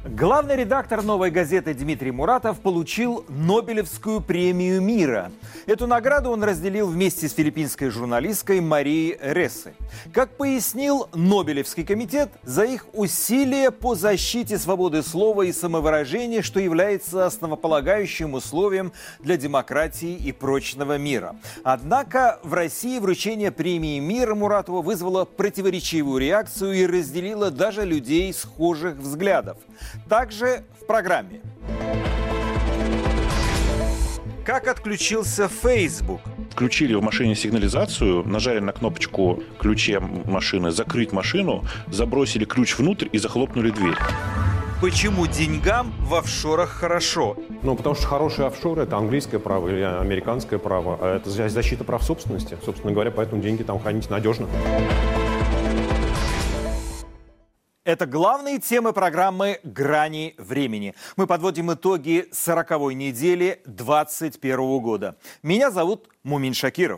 Главный редактор «Новой газеты» Дмитрий Муратов получил Нобелевскую премию мира. Эту награду он разделил вместе с филиппинской журналисткой Марией Рессы. Как пояснил Нобелевский комитет, за их усилия по защите свободы слова и самовыражения, что является основополагающим условием для демократии и прочного мира. Однако в России вручение премии мира Муратову вызвало противоречивую реакцию и разделило даже людей схожих взглядов. Также в программе. Как отключился Facebook? Включили в машине сигнализацию, нажали на кнопочку ключа машины «Закрыть машину», забросили ключ внутрь и захлопнули дверь. Почему деньгам в офшорах хорошо? Потому что хорошие офшоры – это английское право или американское право, а это защита прав собственности. Собственно говоря, поэтому деньги там хранить надежно. Это главные темы программы «Грани времени». Мы подводим итоги 40-й недели 2021 года. Меня зовут Мумин Шакиров.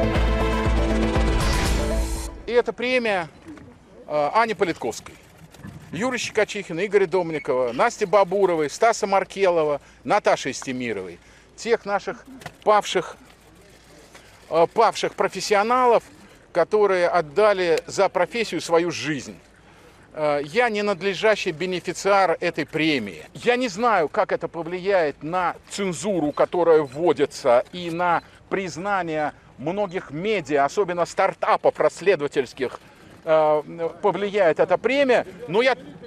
И это премия Ани Политковской, Юры Щекочихина, Игоря Домникова, Насти Бабуровой, Стаса Маркелова, Наташи Истемировой. Тех наших павших профессионалов, которые отдали за профессию свою жизнь. Я не надлежащий бенефициар этой премии. Я не знаю, как это повлияет на цензуру, которая вводится, и на признание многих медиа, особенно стартапов расследовательских, повлияет эта премия. Но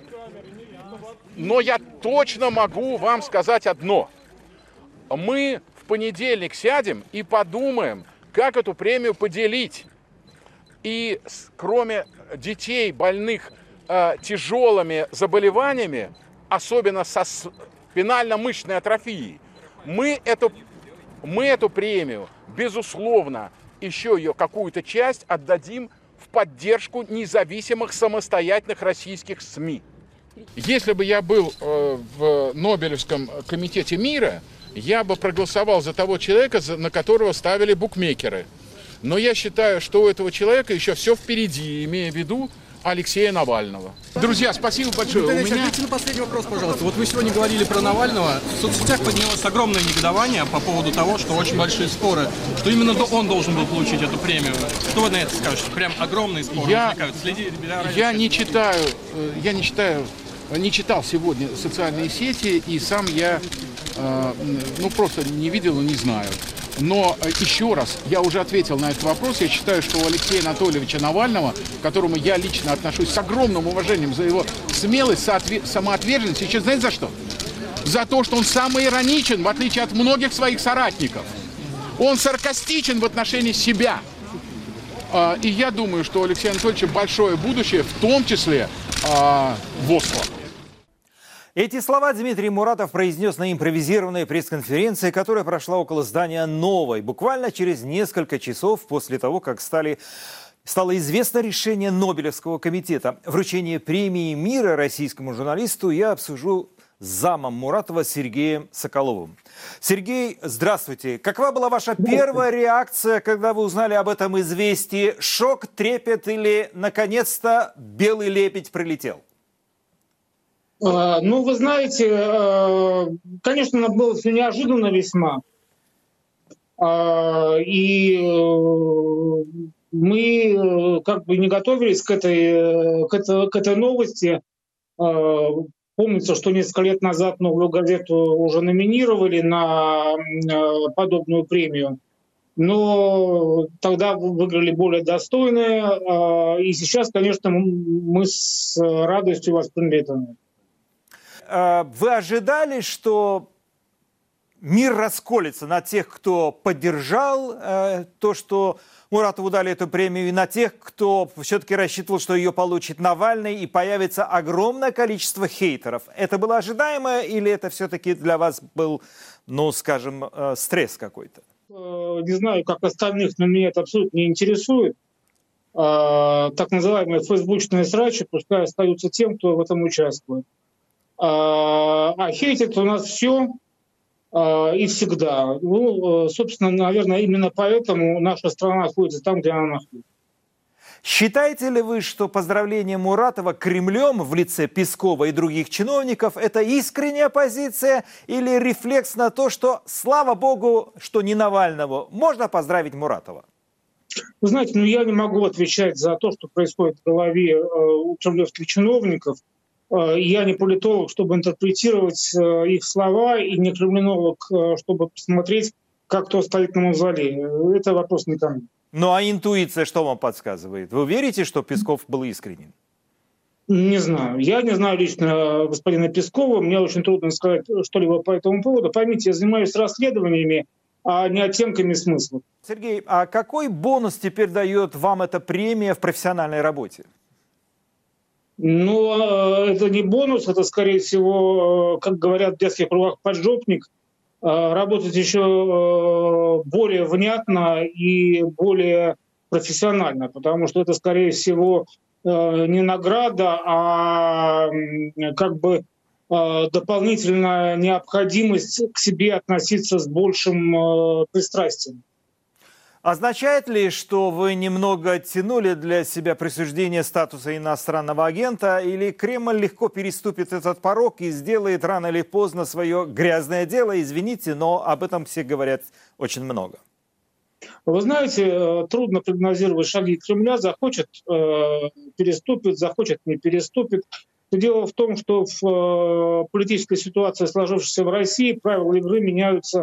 я точно могу вам сказать одно. Мы в понедельник сядем и подумаем, как эту премию поделить. И кроме детей, больных тяжелыми заболеваниями, особенно со спинально-мышечной атрофией, мы эту премию, безусловно, еще ее какую-то часть отдадим в поддержку независимых самостоятельных российских СМИ. Если бы я был в Нобелевском комитете мира, я бы проголосовал за того человека, на которого ставили букмекеры. Но я считаю, что у этого человека еще все впереди, имея в виду Алексея Навального. Друзья, спасибо большое. Ответьте на последний вопрос, пожалуйста. Вот вы сегодня говорили про Навального. В соцсетях поднялось огромное негодование по поводу того, что очень большие споры, что именно он должен был получить эту премию. Что вы на это скажете? Прям огромные споры возникают. Я не читал сегодня социальные сети, и сам я просто не видел и не знаю. Но еще раз, я уже ответил на этот вопрос. Я считаю, что у Алексея Анатольевича Навального, к которому я лично отношусь с огромным уважением за его смелость, самоотверженность, сейчас знаете за что? За то, что он самоироничен, в отличие от многих своих соратников. Он саркастичен в отношении себя. И я думаю, что у Алексея Анатольевича большое будущее, в том числе в Осло. Эти слова Дмитрий Муратов произнес на импровизированной пресс-конференции, которая прошла около здания «Новой», буквально через несколько часов после того, как стало известно решение Нобелевского комитета. Вручение премии мира российскому журналисту я обсужу с замом Муратова Сергеем Соколовым. Сергей, здравствуйте. Какова была ваша первая реакция, когда вы узнали об этом известии? Шок, трепет или, наконец-то, белый лебедь прилетел? Вы знаете, конечно, было все неожиданно весьма. И мы как бы не готовились к этой новости. Помнится, что несколько лет назад «Новую газету» уже номинировали на подобную премию. Но тогда выиграли более достойные. И сейчас, конечно, мы с радостью восприняли это. Вы ожидали, что мир расколется на тех, кто поддержал то, что Муратову дали эту премию, и на тех, кто все-таки рассчитывал, что ее получит Навальный, и появится огромное количество хейтеров? Это было ожидаемо или это все-таки для вас был, стресс какой-то? Не знаю, как остальных, но меня это абсолютно не интересует. Так называемые фейсбучные срачи пускай остаются тем, кто в этом участвует. А хейтит у нас все и всегда. Собственно, наверное, именно поэтому наша страна находится там, где она находится. Считаете ли вы, что поздравление Муратова Кремлем в лице Пескова и других чиновников – это искренняя позиция или рефлекс на то, что, слава богу, что не Навального, можно поздравить Муратова? Вы знаете, я не могу отвечать за то, что происходит в голове у кремлевских чиновников. Я не политолог, чтобы интерпретировать их слова, и не кремлинолог, чтобы посмотреть, как кто стоит на мавзолее. Это вопрос не ко мне. Ну а интуиция что вам подсказывает? Вы верите, что Песков был искренен? Не знаю. Я не знаю лично господина Пескова. Мне очень трудно сказать что-либо по этому поводу. Поймите, я занимаюсь расследованиями, а не оттенками смысла. Сергей, а какой бонус теперь дает вам эта премия в профессиональной работе? Это не бонус, это, скорее всего, как говорят в детских кругах, поджопник. Работать еще более внятно и более профессионально, потому что это, скорее всего, не награда, а дополнительная необходимость к себе относиться с большим пристрастием. Означает ли, что вы немного оттянули для себя присуждение статуса иностранного агента, или Кремль легко переступит этот порог и сделает рано или поздно свое грязное дело? Извините, но об этом все говорят очень много. Вы знаете, трудно прогнозировать шаги Кремля. Захочет — переступит, захочет — не переступит. Дело в том, что в политической ситуации, сложившейся в России, правила игры меняются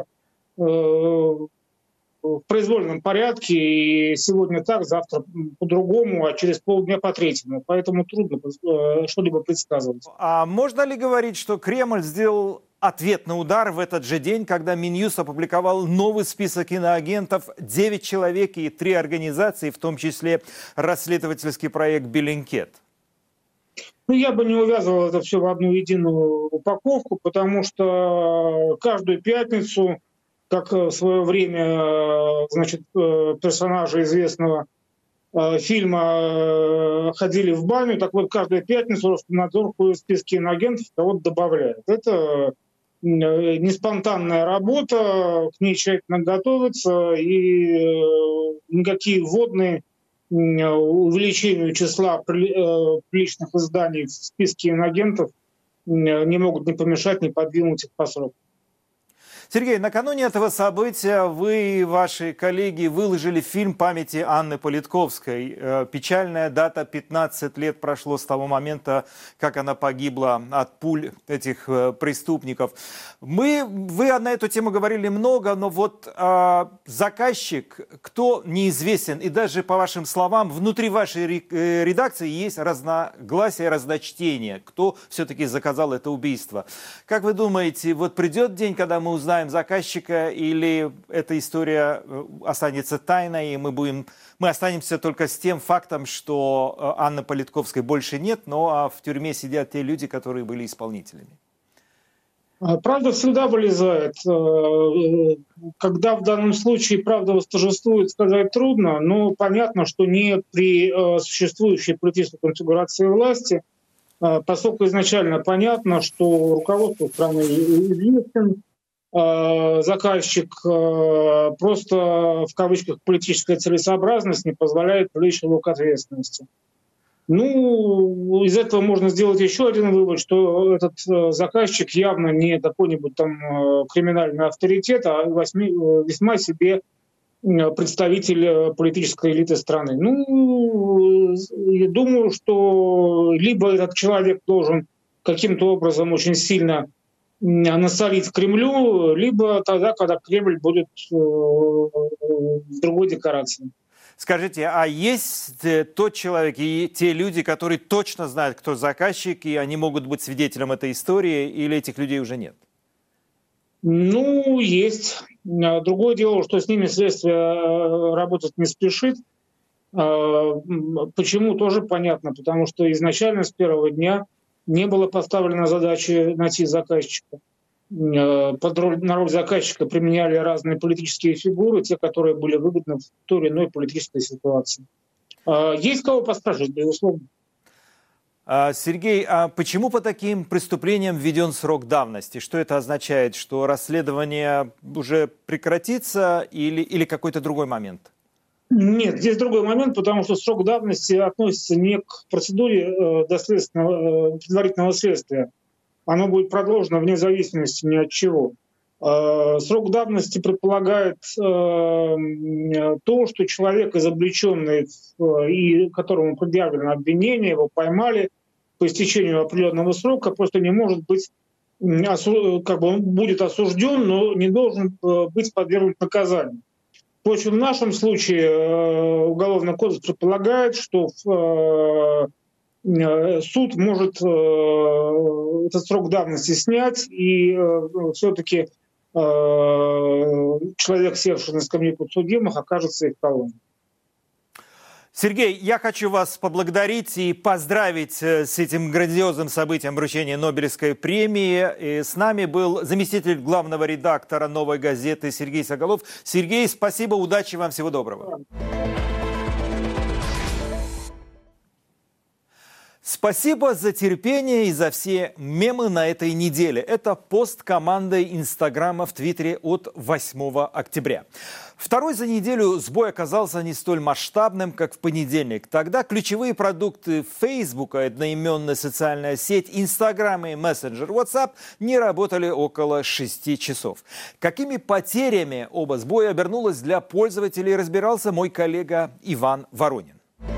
в произвольном порядке, и сегодня так, завтра по-другому, а через полдня по-третьему. Поэтому трудно что-либо предсказывать. А можно ли говорить, что Кремль сделал ответный удар в этот же день, когда Минюст опубликовал новый список иноагентов, 9 человек и 3 организации, в том числе расследовательский проект «Беллинкет»? Я бы не увязывал это все в одну единую упаковку, потому что каждую пятницу, как в свое время, персонажи известного фильма ходили в баню, так вот каждую пятницу Роскомнадзор в списке иноагентов кого-то добавляет. Это не спонтанная работа, к ней тщательно готовится, и никакие вводные увеличению числа приличных изданий в списке иноагентов не могут ни помешать, ни подвинуть их по сроку. Сергей, накануне этого события вы и ваши коллеги выложили фильм памяти Анны Политковской. Печальная дата, 15 лет прошло с того момента, как она погибла от пуль этих преступников. Вы на эту тему говорили много, но вот заказчик, кто неизвестен, и даже по вашим словам, внутри вашей редакции есть разногласия, разночтения, кто все-таки заказал это убийство. Как вы думаете, вот придет день, когда мы узнаем заказчика, или эта история останется тайной, и мы останемся только с тем фактом, что Анны Политковской больше нет, но в тюрьме сидят те люди, которые были исполнителями? Правда всегда вылезает. Когда в данном случае правда восторжествует, сказать трудно, но понятно, что не при существующей политической конфигурации власти, поскольку изначально понятно, что руководство страны известен, заказчик, просто в кавычках политическая целесообразность не позволяет привлечь его к ответственности. Из этого можно сделать еще один вывод, что этот заказчик явно не какой-нибудь там криминальный авторитет, а весьма себе представитель политической элиты страны. Я думаю, что либо этот человек должен каким-то образом очень сильно насолить Кремлю, либо тогда, когда Кремль будет в другой декорации. Скажите, а есть тот человек и те люди, которые точно знают, кто заказчик, и они могут быть свидетелем этой истории, или этих людей уже нет? Есть. Другое дело, что с ними следствие работать не спешит. Почему, тоже понятно, потому что изначально с первого дня не было поставлено задачи найти заказчика. На роль заказчика применяли разные политические фигуры, те, которые были выгодны в той или иной политической ситуации. Есть кого поспрашивать, безусловно. Сергей, а почему по таким преступлениям введен срок давности? Что это означает? Что расследование уже прекратится или какой-то другой момент? Нет, здесь другой момент, потому что срок давности относится не к процедуре предварительного следствия. Оно будет продолжено вне зависимости ни от чего. Срок давности предполагает то, что человек, изобличенный и которому предъявлено обвинение, его поймали по истечению определенного срока, просто не может быть, он будет осужден, но не должен быть подвергнут наказанию. Впрочем, в нашем случае Уголовный кодекс предполагает, что суд может этот срок давности снять, и все-таки человек, севший на скамью подсудимых, окажется их колонной. Сергей, я хочу вас поблагодарить и поздравить с этим грандиозным событием вручения Нобелевской премии. И с нами был заместитель главного редактора «Новой газеты» Сергей Соголов. Сергей, спасибо, удачи вам, всего доброго. Спасибо за терпение и за все мемы на этой неделе. Это пост командой Инстаграма в Твиттере от 8 октября. Второй за неделю сбой оказался не столь масштабным, как в понедельник. Тогда ключевые продукты Фейсбука, одноименная социальная сеть, Инстаграм и мессенджер WhatsApp не работали около 6 часов. Какими потерями оба сбоя обернулось для пользователей, разбирался мой коллега Иван Воронин.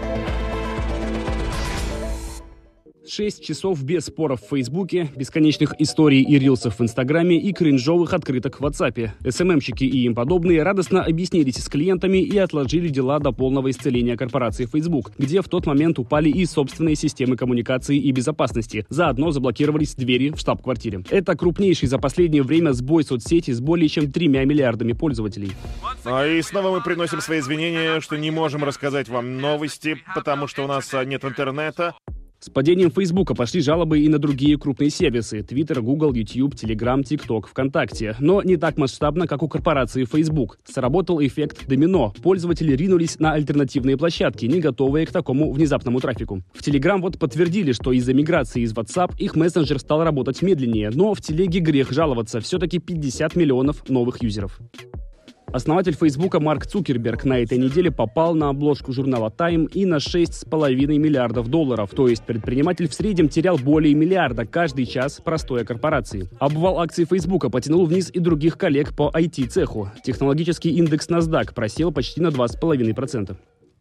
6 часов без споров в Фейсбуке, бесконечных историй и рилсов в Инстаграме и кринжовых открыток в WhatsApp. СММщики и им подобные радостно объяснились с клиентами и отложили дела до полного исцеления корпорации Facebook, где в тот момент упали и собственные системы коммуникации и безопасности. Заодно заблокировались двери в штаб-квартире. Это крупнейший за последнее время сбой соцсети с более чем 3 миллиардами пользователей. И снова мы приносим свои извинения, что не можем рассказать вам новости, потому что у нас нет интернета. С падением Фейсбука пошли жалобы и на другие крупные сервисы – Twitter, Google, YouTube, Telegram, TikTok, ВКонтакте. Но не так масштабно, как у корпорации Facebook. Сработал эффект домино. Пользователи ринулись на альтернативные площадки, не готовые к такому внезапному трафику. В Telegram вот подтвердили, что из-за миграции из WhatsApp их мессенджер стал работать медленнее. Но в Телеге грех жаловаться – все-таки 50 миллионов новых юзеров. Основатель Фейсбука Марк Цукерберг на этой неделе попал на обложку журнала Time и на $6,5 миллиардов. То есть предприниматель в среднем терял более миллиарда каждый час простоя корпорации. Обвал акций Фейсбука потянул вниз и других коллег по IT-цеху. Технологический индекс NASDAQ просел почти на 2,5%.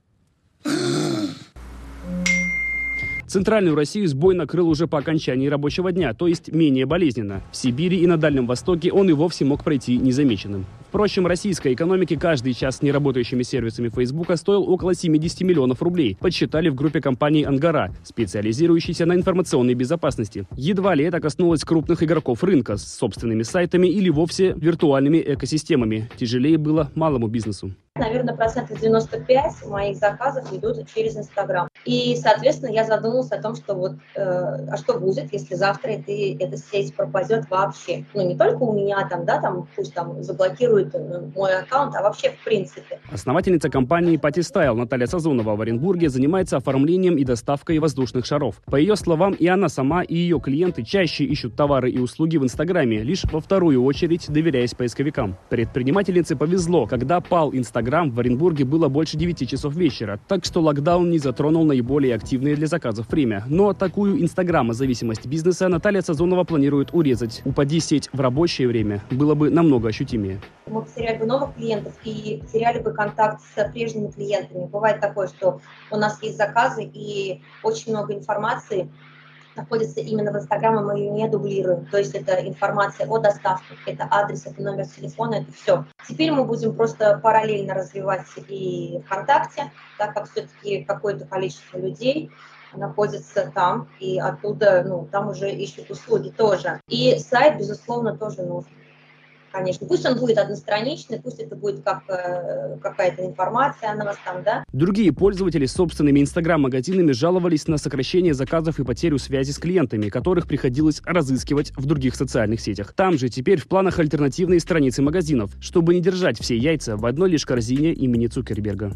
Центральную Россию сбой накрыл уже по окончании рабочего дня, то есть менее болезненно. В Сибири и на Дальнем Востоке он и вовсе мог пройти незамеченным. Впрочем, российской экономике каждый час с неработающими сервисами Фейсбука стоил около 70 миллионов рублей, подсчитали в группе компаний «Ангара», специализирующейся на информационной безопасности. Едва ли это коснулось крупных игроков рынка с собственными сайтами или вовсе виртуальными экосистемами. Тяжелее было малому бизнесу. Наверное, 95% моих заказов идут через Инстаграм. И, соответственно, я задумалась о том, что а что будет, если завтра эта сеть пропадет вообще. Не только у меня пусть заблокируют мой аккаунт, а вообще в принципе. Основательница компании Patystyle Наталья Сазонова в Оренбурге занимается оформлением и доставкой воздушных шаров. По ее словам, и она сама, и ее клиенты чаще ищут товары и услуги в Инстаграме, лишь во вторую очередь доверяясь поисковикам. Предпринимательнице повезло, когда пал Инстаграм, в Оренбурге было больше 9 часов вечера, так что локдаун не затронул наиболее активные для заказов время. Но такую инстаграмозависимость бизнеса Наталья Сазонова планирует урезать. Упади сеть в рабочее время, было бы намного ощутимее. Мы потеряли бы новых клиентов и потеряли бы контакт с прежними клиентами. Бывает такое, что у нас есть заказы и очень много информации находится именно в Инстаграме, мы ее не дублируем. То есть это информация о доставке, это адрес, это номер телефона, это все. Теперь мы будем просто параллельно развивать и ВКонтакте, так как все-таки какое-то количество людей находится там, и оттуда, там уже ищут услуги тоже. И сайт, безусловно, тоже нужен. Конечно, пусть он будет одностраничный, пусть это будет как какая-то информация о нас там, да. Другие пользователи с собственными инстаграм-магазинами жаловались на сокращение заказов и потерю связи с клиентами, которых приходилось разыскивать в других социальных сетях. Там же теперь в планах альтернативные страницы магазинов, чтобы не держать все яйца в одной лишь корзине имени Цукерберга.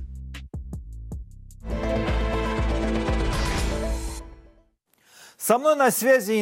Со мной на связи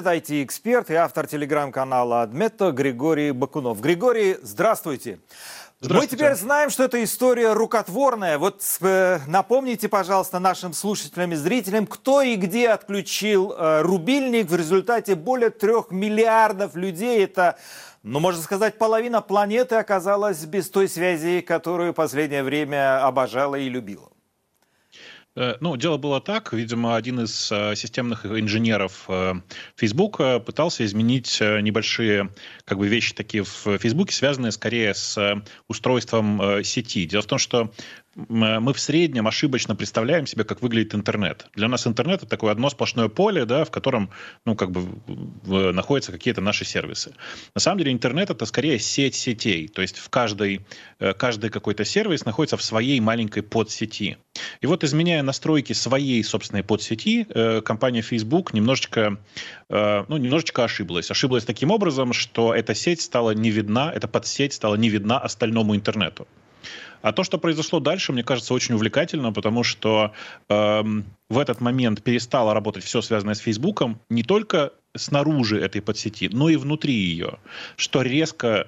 интернет-IT-эксперт и автор телеграм-канала Адметто Григорий Бакунов. Григорий, здравствуйте. Мы теперь знаем, что эта история рукотворная. Вот напомните, пожалуйста, нашим слушателям и зрителям, кто и где отключил рубильник. В результате более 3 миллиардов людей. Это, можно сказать, половина планеты оказалась без той связи, которую в последнее время обожала и любила. Дело было так. Видимо, один из системных инженеров Facebook пытался изменить небольшие вещи такие в Facebook, связанные скорее с устройством сети. Дело в том, что мы в среднем ошибочно представляем себе, как выглядит интернет. Для нас интернет — это такое одно сплошное поле, да, в котором находятся какие-то наши сервисы. На самом деле интернет — это скорее сеть сетей. То есть каждый какой-то сервис находится в своей маленькой подсети. И вот, изменяя настройки своей собственной подсети, компания Facebook немножечко ошиблась. Ошиблась таким образом, что эта сеть стала не видна, эта подсеть стала не видна остальному интернету. А то, что произошло дальше, мне кажется, очень увлекательно, потому что в этот момент перестало работать все, связанное с Фейсбуком, не только снаружи этой подсети, но и внутри ее, что резко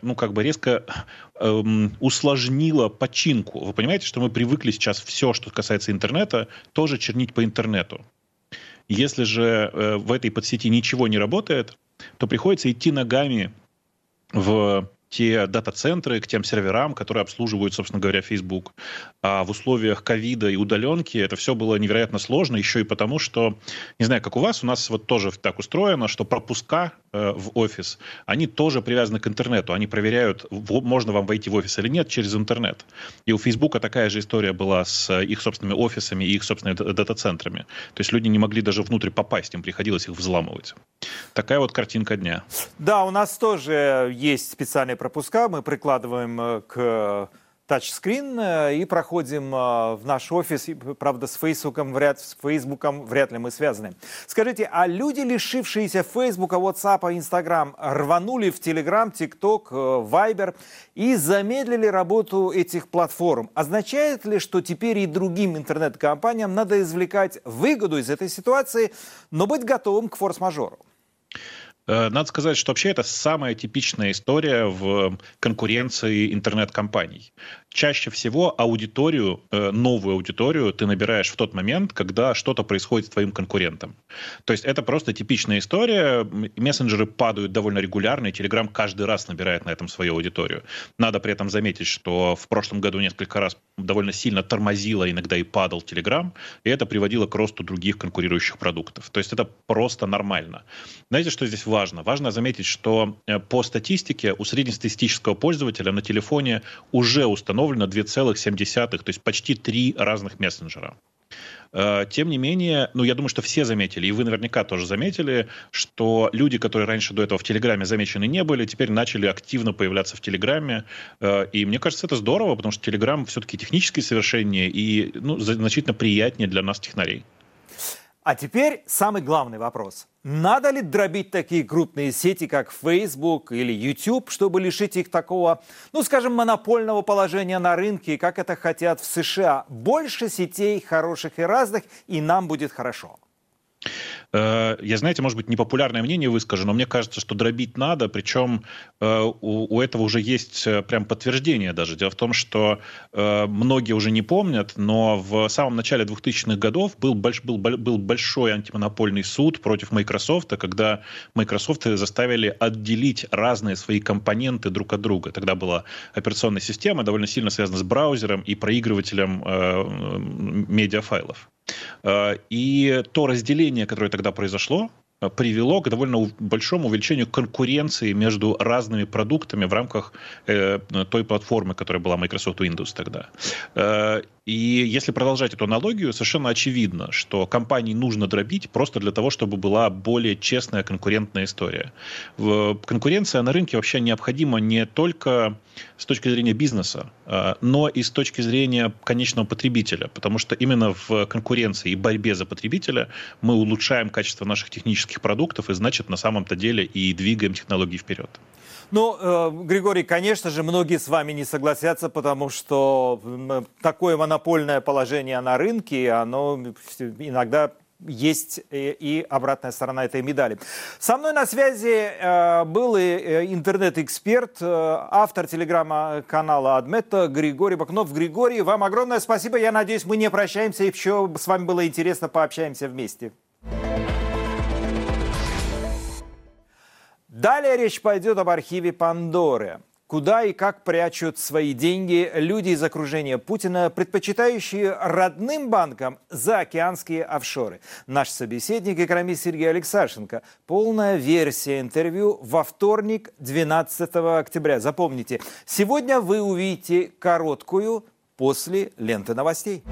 усложнило починку. Вы понимаете, что мы привыкли сейчас все, что касается интернета, тоже чернить по интернету. Если же в этой подсети ничего не работает, то приходится идти ногами в те дата-центры, к тем серверам, которые обслуживают, собственно говоря, Facebook. А в условиях ковида и удаленки это все было невероятно сложно, еще и потому, что, не знаю, как у нас вот тоже так устроено, что пропуска в офис, они тоже привязаны к интернету. Они проверяют, можно вам войти в офис или нет через интернет. И у Facebook такая же история была с их собственными офисами и их собственными дата-центрами. То есть люди не могли даже внутрь попасть, им приходилось их взламывать. Такая вот картинка дня. Да, у нас тоже есть специальные пропуска. Мы прикладываем к тачскрин и проходим в наш офис. Правда, с Фейсбуком вряд ли мы связаны. Скажите, а люди, лишившиеся Фейсбука, WhatsApp, Instagram, рванули в Telegram, TikTok, Viber и замедлили работу этих платформ? Означает ли, что теперь и другим интернет-компаниям надо извлекать выгоду из этой ситуации, но быть готовым к форс-мажору? Надо сказать, что вообще это самая типичная история в конкуренции интернет-компаний. Чаще всего новую аудиторию ты набираешь в тот момент, когда что-то происходит с твоим конкурентом. То есть это просто типичная история. Мессенджеры падают довольно регулярно, и Telegram каждый раз набирает на этом свою аудиторию. Надо при этом заметить, что в прошлом году несколько раз довольно сильно тормозило, иногда и падал Telegram, и это приводило к росту других конкурирующих продуктов. То есть это просто нормально. Знаете, что здесь важно? Важно заметить, что по статистике у среднестатистического пользователя на телефоне уже установлено 2,7, то есть почти 3 разных мессенджера. Тем не менее, я думаю, что все заметили, и вы наверняка тоже заметили, что люди, которые раньше до этого в Телеграме замечены не были, теперь начали активно появляться в Телеграме. И мне кажется, это здорово, потому что Телеграм все-таки технически совершеннее и значительно приятнее для нас, технарей. А теперь самый главный вопрос. Надо ли дробить такие крупные сети, как Facebook или YouTube, чтобы лишить их такого, монопольного положения на рынке, как это хотят в США? Больше сетей хороших и разных, и нам будет хорошо. Я, знаете, может быть, непопулярное мнение выскажу, но мне кажется, что дробить надо, причем у этого уже есть прям подтверждение даже. Дело в том, что многие уже не помнят, но в самом начале 2000-х годов был большой антимонопольный суд против Microsoft, когда Microsoft заставили отделить разные свои компоненты друг от друга. Тогда была операционная система, довольно сильно связана с браузером и проигрывателем медиафайлов. И то разделение, которое тогда произошло, привело к довольно большому увеличению конкуренции между разными продуктами в рамках той платформы, которая была Microsoft Windows тогда. И если продолжать эту аналогию, совершенно очевидно, что компании нужно дробить просто для того, чтобы была более честная конкурентная история. Конкуренция на рынке вообще необходима не только с точки зрения бизнеса, но и с точки зрения конечного потребителя, потому что именно в конкуренции и борьбе за потребителя мы улучшаем качество наших технических продуктов и, значит, на самом-то деле и двигаем технологии вперед. Григорий, конечно же, многие с вами не согласятся, потому что такое монопольное положение на рынке, оно иногда есть и обратная сторона этой медали. Со мной на связи был интернет-эксперт, автор телеграм-канала Адмета Григорий Бакунов. Григорий, вам огромное спасибо. Я надеюсь, мы не прощаемся, и еще с вами было интересно, пообщаемся вместе. Далее речь пойдет об архиве Пандоры. Куда и как прячут свои деньги люди из окружения Путина, предпочитающие родным банкам заокеанские офшоры. Наш собеседник, экономист Сергей Алексашенко. Полная версия интервью во вторник, 12 октября. Запомните, сегодня вы увидите короткую после ленты новостей.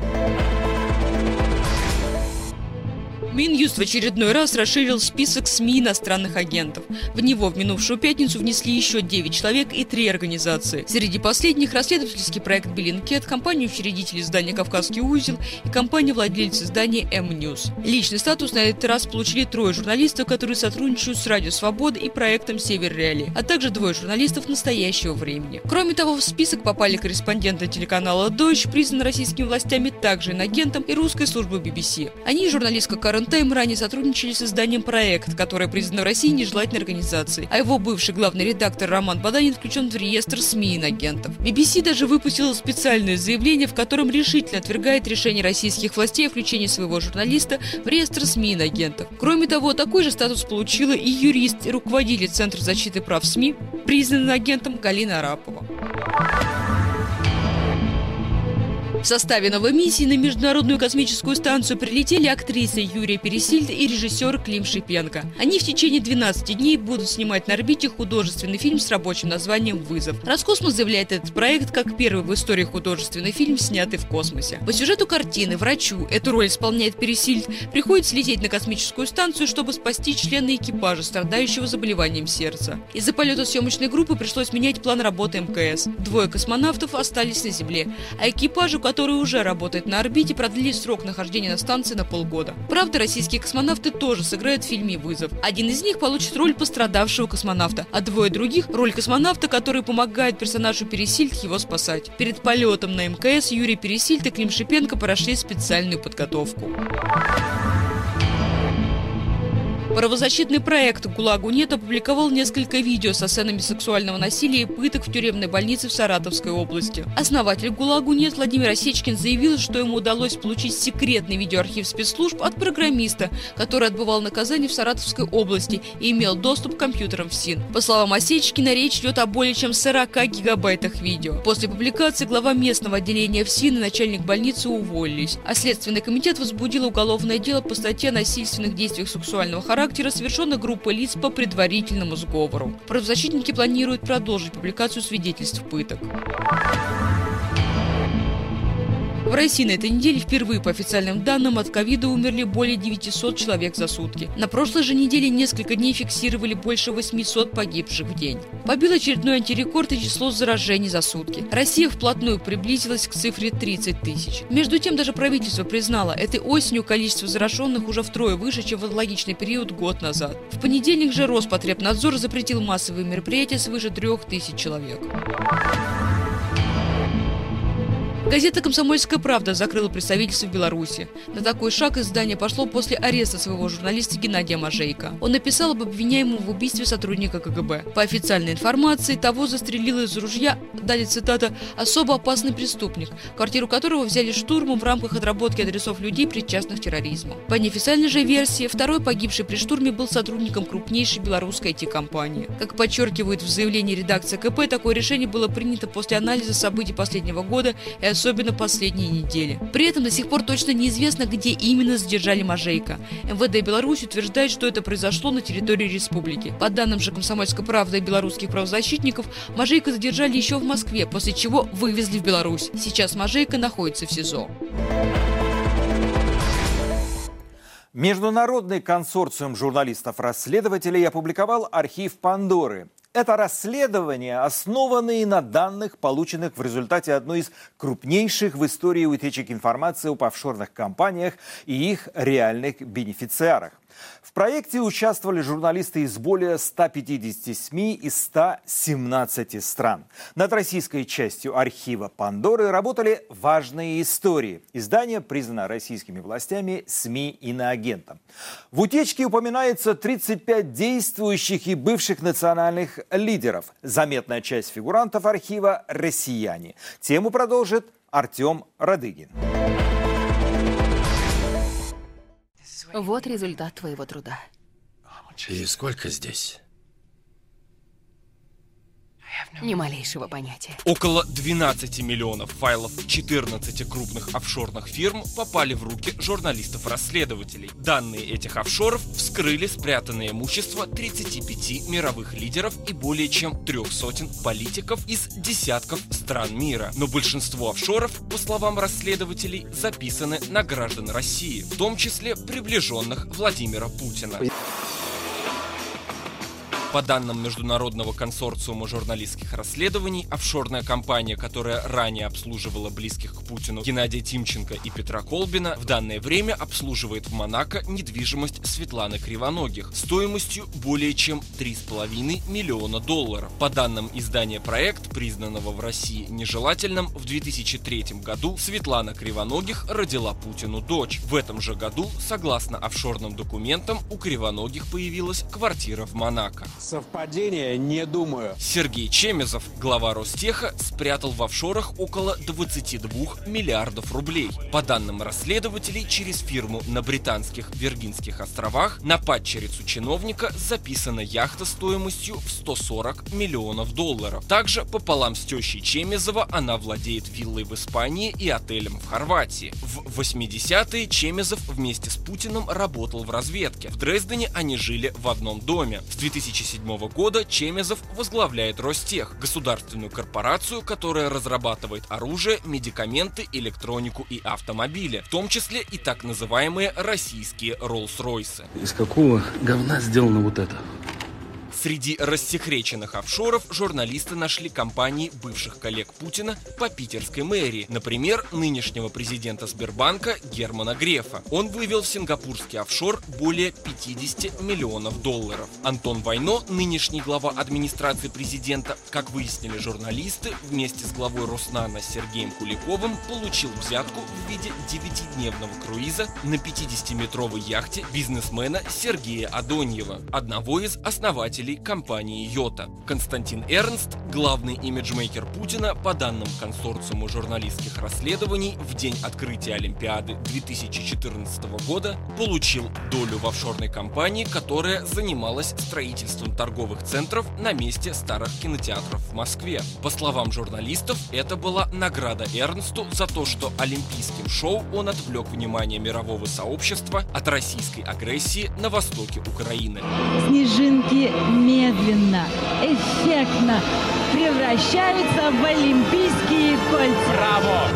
Минюст в очередной раз расширил список СМИ иностранных агентов. В него в минувшую пятницу внесли еще 9 человек и 3 организации. Среди последних расследовательский проект «Беллинкет», компания-учредитель издания «Кавказский узел» и компания-владелец издания «М-Ньюс». Личный статус на этот раз получили 3 журналистов, которые сотрудничают с «Радио Свобода» и проектом «Север Реали», а также 2 журналистов настоящего времени. Кроме того, в список попали корреспонденты телеканала Deutsche, признанный российскими властями также инагентом, и русской службы BBC. Они и журналистка Карен Тайм ранее сотрудничали с изданием «Проект», которое признано в России нежелательной организацией, а его бывший главный редактор Роман Баданин включен в реестр СМИ инагентов. BBC даже выпустила специальное заявление, в котором решительно отвергает решение российских властей о включении своего журналиста в реестр СМИ инагентов. Кроме того, такой же статус получила и юрист и руководитель Центра защиты прав СМИ, признанный агентом Галина Арапова. В составе новой миссии на Международную космическую станцию прилетели актриса Юрия Пересильд и режиссер Клим Шипенко. Они в течение 12 дней будут снимать на орбите художественный фильм с рабочим названием «Вызов». Роскосмос заявляет этот проект как первый в истории художественный фильм, снятый в космосе. По сюжету картины врачу, эту роль исполняет Пересильд, приходится лететь на космическую станцию, чтобы спасти члена экипажа, страдающего заболеванием сердца. Из-за полета съемочной группы пришлось менять план работы МКС. 2 космонавтов остались на Земле, а экипажу, который уже работает на орбите, продлили срок нахождения на станции на полгода. Правда, российские космонавты тоже сыграют в фильме «Вызов». Один из них получит роль пострадавшего космонавта, а 2 других – роль космонавта, который помогает персонажу Пересильд его спасать. Перед полетом на МКС Юрий Пересильд и Клим Шипенко прошли специальную подготовку. Правозащитный проект «ГУЛАГу нет» опубликовал несколько видео со сценами сексуального насилия и пыток в тюремной больнице в Саратовской области. Основатель «ГУЛАГу нет» Владимир Осечкин заявил, что ему удалось получить секретный видеоархив спецслужб от программиста, который отбывал наказание в Саратовской области и имел доступ к компьютерам ФСИН. По словам Осечкина, речь идет о более чем 40 гигабайтах видео. После публикации глава местного отделения ФСИН и начальник больницы уволились, а Следственный комитет возбудил уголовное дело по статье о насильственных действиях сексуального характера, совершенной группой лиц по предварительному сговору. Правозащитники планируют продолжить публикацию свидетельств пыток. В России на этой неделе впервые, по официальным данным, от ковида умерли более 900 человек за сутки. На прошлой же неделе несколько дней фиксировали больше 800 погибших в день. Побил очередной антирекорд и число заражений за сутки. Россия вплотную приблизилась к цифре 30 тысяч. Между тем, даже правительство признало, этой осенью количество зараженных уже втрое выше, чем в аналогичный период год назад. В понедельник же Роспотребнадзор запретил массовые мероприятия свыше 3000 человек. Газета «Комсомольская правда» закрыла представительство в Беларуси. На такой шаг издание пошло после ареста своего журналиста Геннадия Можейко. Он написал об обвиняемом в убийстве сотрудника КГБ. По официальной информации, того застрелил из ружья, далее цитата, «особо опасный преступник, квартиру которого взяли штурмом в рамках отработки адресов людей, причастных к терроризму». По неофициальной же версии, второй погибший при штурме был сотрудником крупнейшей белорусской IT-компании. Как подчеркивает в заявлении редакция КП, такое решение было принято после анализа событий последнего года и особенно последние недели. При этом до сих пор точно неизвестно, где именно задержали Можейко. МВД Беларуси утверждает, что это произошло на территории республики. По данным же «Комсомольской правды» и белорусских правозащитников, Можейко задержали еще в Москве, после чего вывезли в Беларусь. Сейчас Можейко находится в СИЗО. Международный консорциум журналистов-расследователей опубликовал архив Пандоры. Это расследование, основанное на данных, полученных в результате одной из крупнейших в истории утечек информации об офшорных компаниях и их реальных бенефициарах. В проекте участвовали журналисты из более 150 СМИ из 117 стран. Над российской частью архива Пандоры работали важные истории. Издание признано российскими властями СМИ иноагентом. В утечке упоминается 35 действующих и бывших национальных лидеров. Заметная часть фигурантов архива – россияне. Тему продолжит Артем Радыгин. Вот результат твоего труда. И сколько здесь? Ни малейшего понятия. Около 12 миллионов файлов 14 крупных офшорных фирм попали в руки журналистов-расследователей. Данные этих офшоров вскрыли спрятанное имущество 35 мировых лидеров и более чем 300 политиков из десятков стран мира. Но большинство офшоров, по словам расследователей, записаны на граждан России, в том числе приближенных Владимира Путина. По данным Международного консорциума журналистских расследований, офшорная компания, которая ранее обслуживала близких к Путину Геннадия Тимченко и Петра Колбина, в данное время обслуживает в Монако недвижимость Светланы Кривоногих стоимостью более чем $3,5 миллиона. По данным издания «Проект», признанного в России нежелательным, в 2003 году Светлана Кривоногих родила Путину дочь. В этом же году, согласно офшорным документам, у Кривоногих появилась квартира в Монако. Совпадение, не думаю. Сергей Чемезов, глава Ростеха, спрятал в офшорах около 22 миллиардов рублей. По данным расследователей, через фирму на британских Виргинских островах на падчерицу чиновника записана яхта стоимостью в $140 миллионов. Также пополам с тещей Чемезова она владеет виллой в Испании и отелем в Хорватии. В 80-е Чемезов вместе с Путиным работал в разведке. В Дрездене они жили в одном доме. С 2007 года Чемезов возглавляет Ростех, государственную корпорацию, которая разрабатывает оружие, медикаменты, электронику и автомобили, в том числе и так называемые российские Роллс-Ройсы. Из какого говна сделано вот это? Среди рассекреченных офшоров журналисты нашли компании бывших коллег Путина по питерской мэрии. Например, нынешнего президента Сбербанка Германа Грефа. Он вывел в сингапурский офшор более $50 миллионов. Антон Войно, нынешний глава администрации президента, как выяснили журналисты, вместе с главой Роснана Сергеем Куликовым получил взятку в виде 9-дневного круиза на 50-метровой яхте бизнесмена Сергея Адоньева, одного из основателей компании Йота. Константин Эрнст, главный имиджмейкер Путина, по данным консорциума журналистских расследований, в день открытия Олимпиады 2014 года получил долю в офшорной компании, которая занималась строительством торговых центров на месте старых кинотеатров в Москве. По словам журналистов, это была награда Эрнсту за то, что олимпийским шоу он отвлек внимание мирового сообщества от российской агрессии на востоке Украины. Снежинки медленно, эффектно превращаются в олимпийские кольца. Браво!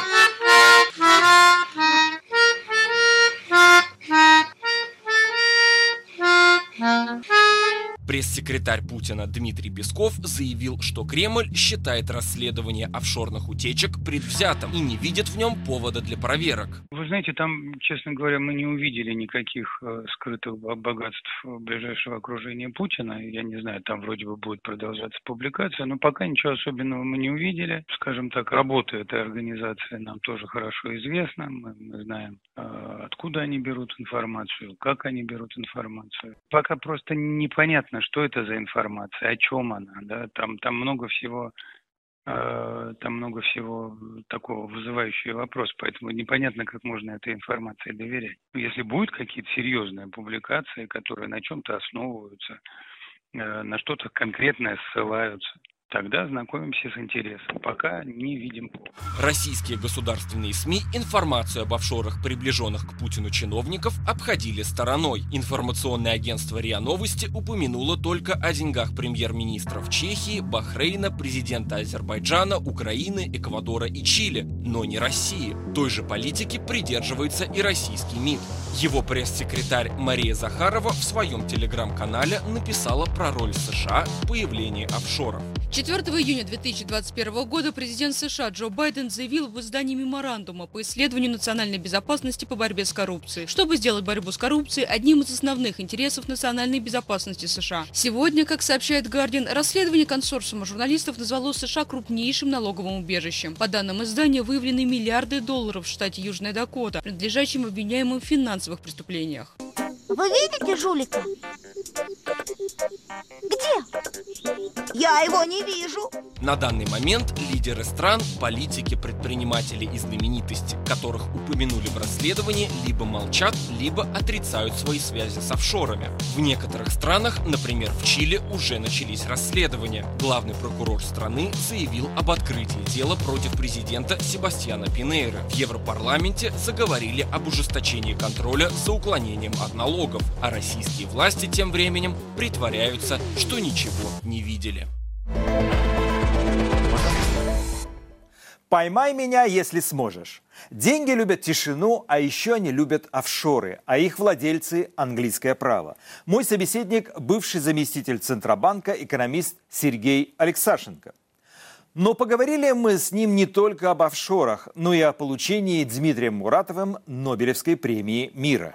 Пресс-секретарь Путина Дмитрий Песков заявил, что Кремль считает расследование офшорных утечек предвзятым и не видит в нем повода для проверок. Вы знаете, там, честно говоря, мы не увидели никаких скрытых богатств ближайшего окружения Путина. Я не знаю, там вроде бы будет продолжаться публикация, но пока ничего особенного мы не увидели. Скажем так, работа этой организации нам тоже хорошо известна. Мы знаем, откуда они берут информацию, как они берут информацию. Пока просто непонятно, что это за информация, о чем она, да, там много всего такого вызывающего вопрос, поэтому непонятно, как можно этой информации доверять. Если будут какие-то серьезные публикации, которые на чем-то основываются, на что-то конкретное ссылаются, тогда знакомимся с интересом. Пока не видим. Российские государственные СМИ информацию об офшорах, приближенных к Путину чиновников, обходили стороной. Информационное агентство РИА Новости упомянуло только о деньгах премьер-министров Чехии, Бахрейна, президента Азербайджана, Украины, Эквадора и Чили, но не России. Той же политики придерживается и российский МИД. Его пресс-секретарь Мария Захарова в своем телеграм-канале написала про роль США в появлении офшоров. 4 июня 2021 года президент США Джо Байден заявил в издании меморандума по исследованию национальной безопасности по борьбе с коррупцией, чтобы сделать борьбу с коррупцией одним из основных интересов национальной безопасности США. Сегодня, как сообщает Guardian, расследование консорциума журналистов назвало США крупнейшим налоговым убежищем. По данным издания, выявлены миллиарды долларов в штате Южная Дакота, принадлежащим обвиняемым в финансовых преступлениях. Вы видите жулика? Где? Я его не вижу. На данный момент лидеры стран, политики, предприниматели и знаменитости, которых упомянули в расследовании, либо молчат, либо отрицают свои связи с офшорами. В некоторых странах, например в Чили, уже начались расследования. Главный прокурор страны заявил об открытии дела против президента Себастьяна Пинейра. В Европарламенте заговорили об ужесточении контроля за уклонением от налогов, а российские власти тем временем притворяются, что ничего не видели. Поймай меня, если сможешь. Деньги любят тишину, а еще они любят офшоры, а их владельцы – английское право. Мой собеседник – бывший заместитель Центробанка, экономист Сергей Алексашенко. Но поговорили мы с ним не только об офшорах, но и о получении Дмитрием Муратовым Нобелевской премии мира.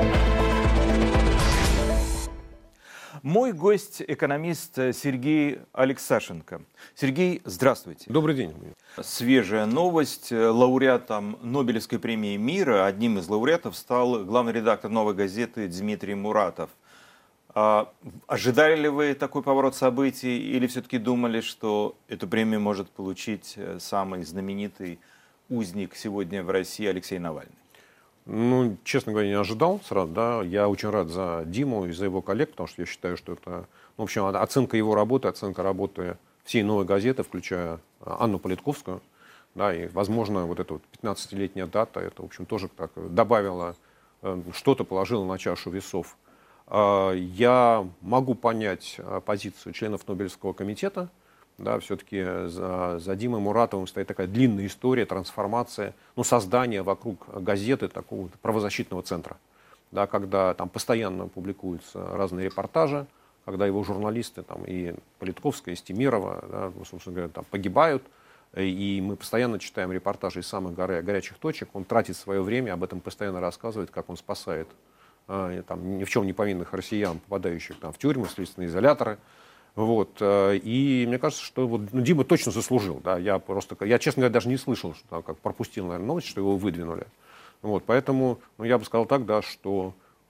Мой гость – экономист Сергей Алексашенко. Сергей, здравствуйте. Добрый день. Свежая новость. Лауреатом Нобелевской премии мира, одним из лауреатов, стал главный редактор «Новой газеты» Дмитрий Муратов. Ожидали ли вы такой поворот событий или все-таки думали, что эту премию может получить самый знаменитый узник сегодня в России Алексей Навальный? Ну, честно говоря, не ожидал сразу, да. Я очень рад за Диму и за его коллег, потому что я считаю, что это, в общем, оценка его работы, оценка работы всей «Новой газеты», включая Анну Политковскую, да, и, возможно, вот эта вот 15-летняя дата, это, в общем, тоже так добавило, что-то положило на чашу весов. Я могу понять позицию членов Нобелевского комитета. Да, все-таки за Димой Муратовым стоит такая длинная история, трансформация, создание вокруг газеты такого правозащитного центра. Да, когда там постоянно публикуются разные репортажи, когда его журналисты, там, и Политковская, и Стемирова, да, собственно говоря, там, погибают, и мы постоянно читаем репортажи из самых горячих точек. Он тратит свое время, об этом постоянно рассказывает, как он спасает там, ни в чем не повинных россиян, попадающих там, в тюрьмы, в следственные изоляторы. Вот. И мне кажется, что вот, Дима точно заслужил. Да? Я, честно говоря, даже не слышал, что, как пропустил, наверное, новость, что его выдвинули. Вот. Поэтому я бы сказал так, да, что